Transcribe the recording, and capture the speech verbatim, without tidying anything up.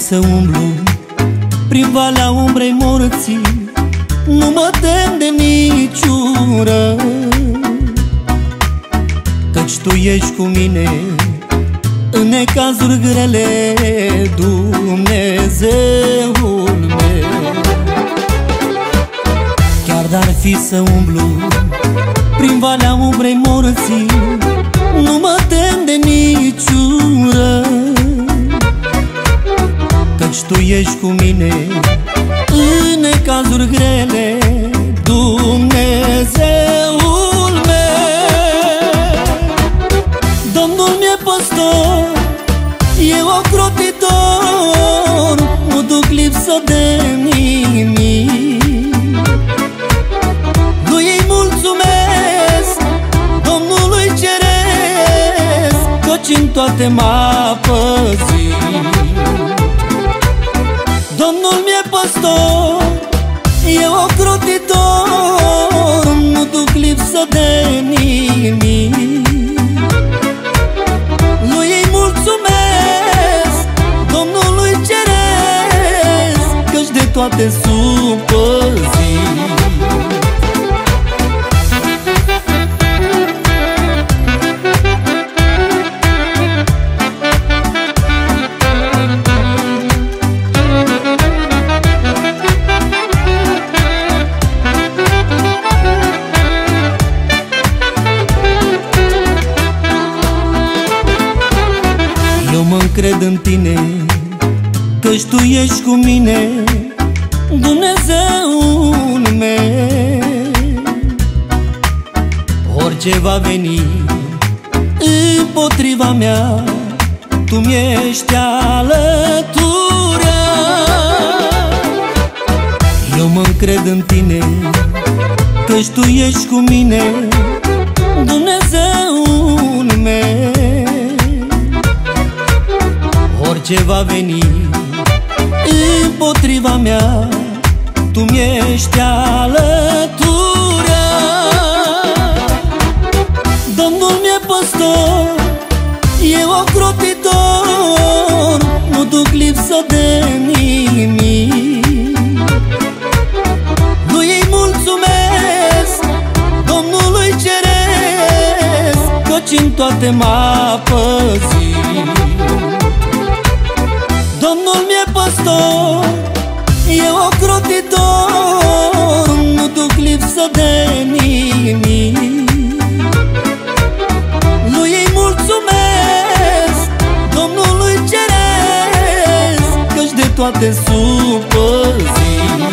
să umblu prin valea umbrei morții, nu mă tem de niciură, căci Tu ești cu mine în necazuri grele, Dumnezeul meu. Chiar d-ar fi să umblu prin valea umbrei morții, nu mă tem de niciură, căci Tu ești cu mine în necazuri grele, Dumnezeul meu. Domnul mi-e păstor, e ocrotitor, nu duc lipsă de nimic. Lui-i mulțumesc, Domnului ceresc, căci în toate m-a păzit. Domnul mi-e păstor, e ocrotitor, nu duc lipsă de nimic. Lui-i mulțumesc, Domnului ceresc, căci de toate sunt păzit. Eu mă încred în Tine, căci Tu ești cu mine, Dumnezeul meu. Orice va veni împotriva mea, Tu mi-ești alăturea. Eu mă încred în Tine, căci Tu ești cu mine, Dumnezeul meu. Orice va veni împotriva mea, Tu mi-ești alăturea. Domnul mi-e păstor, e ocrotitor, nu duc lipsă de nimic. Lui-i mulțumesc, Domnului ceresc, căci în toate m-a păzit. Domnul mi-e păstor, e ocrotitor, nu duc lipsă de nimic. Lui-i mulțumesc, Domnului ceresc, căci de toate sunt păzit.